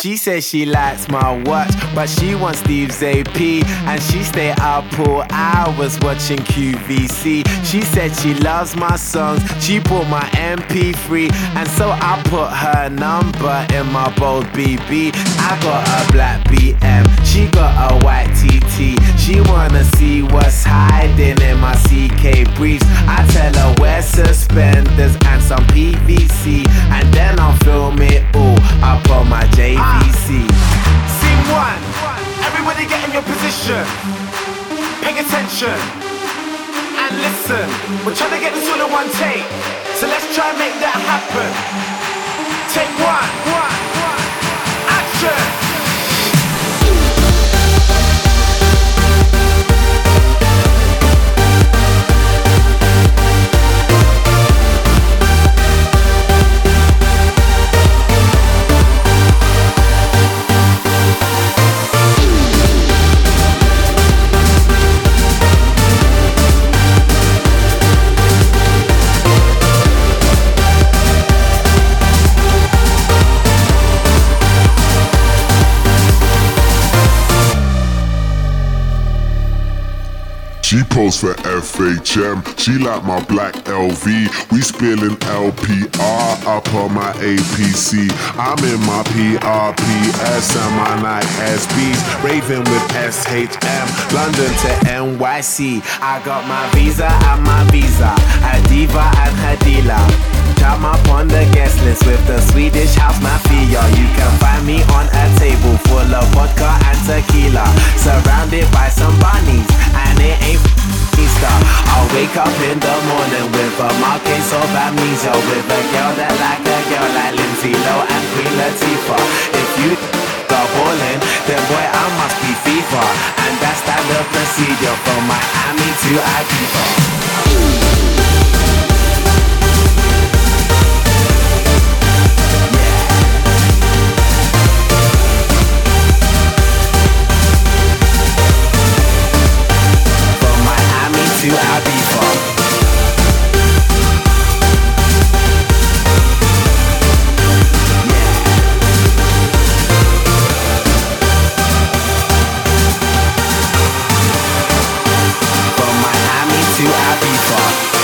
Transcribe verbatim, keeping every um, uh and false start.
She says she likes my watch, but she wants Steve's A P, and she stay up all hours watching Q V C. She said she loves my songs, she bought my M P three, and so I put her number in my bold B B. I got a black B M, she got a white T T. She wanna see what's hiding in my C K briefs. I tell her wear suspenders and some P V C, and then I'll film it all up on my J V C. Scene one, everybody get in your position. Pay attention and listen. We're trying to get this all in one take, so let's try and make that happen. Take one, one, one, action. She posed for F H M, she like my black L V. We spilling L P R up on my A P C. I'm in my P R P S and my Nike S Bs, raving with S H M, London to N Y C. I got my visa and my visa, a diva and her dealer. Jump up on the guest list with the Swedish house mafia. You can find me on a table full of vodka and tequila, surrounded by some bunnies, and it ain't Easter. I'll wake up in the morning with a mild case of amnesia, with a girl that like a girl like Lindsay Lohan and Queen Latifah. If you are ballin', then boy I must be FIFA, and that's standard procedure from Miami to Ibiza. To Ibiza. From Miami to Ibiza.